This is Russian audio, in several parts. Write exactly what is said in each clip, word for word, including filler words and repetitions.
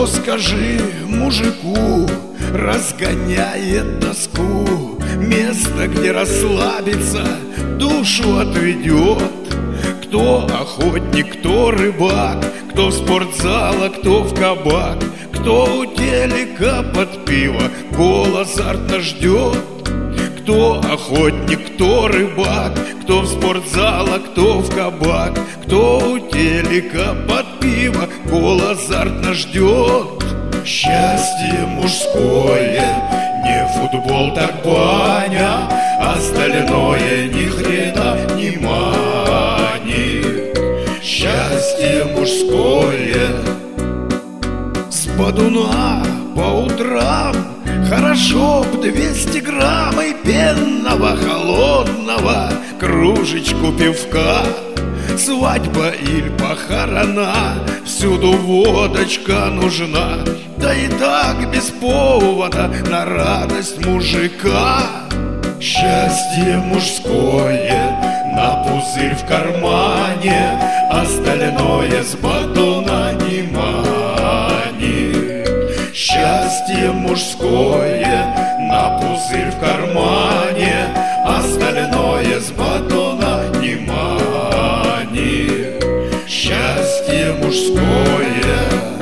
Что, скажи, мужику разгоняет тоску? Место, где расслабиться, душу отведет. Кто охотник, кто рыбак, кто в спортзал, а кто в кабак, кто у телека под пиво гол азартно ждет. Кто охотник, кто рыбак, кто в спортзал, а кто в кабак, кто у телека под пиво гол азартно ждет. Счастье мужское не футбол, так баня, остальное ни хрена не манит. Счастье мужское с бодуна по утрам хорошо б двести грамм и пенного холодного, кружечку пивка. Свадьба или похорона, всюду водочка нужна. Да и так без повода на радость мужика. Счастье мужское на пузырь в кармане, остальное с батона не манит. Счастье мужское на пузырь в кармане, остальное с батона не манит. Счастье мужское.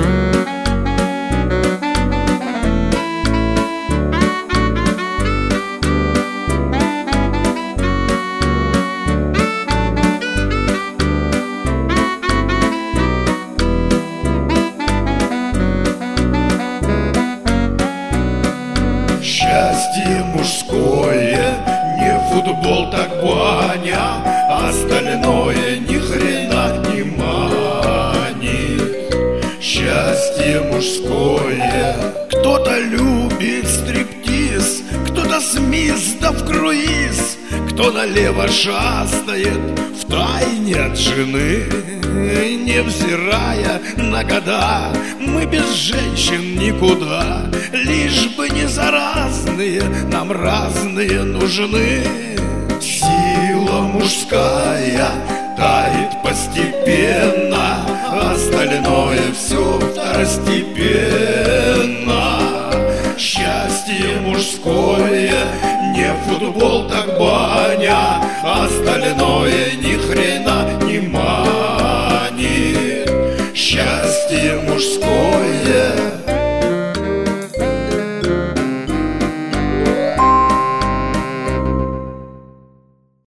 Счастье мужское не футбол, так баня, остальное ни хрена не манит. Счастье мужское. Кто-то любит стриптиз, кто-то смис да в круиз, кто налево шастает втайне от жены. Невзирая на года, мы без женщин никуда, лишь бы не заразные, нам разные нужны. Сила мужская тает постепенно, остальное все второстепенно. Счастье мужское не футбол, так баня, остальное ни хрена не манит. Счастье мужское.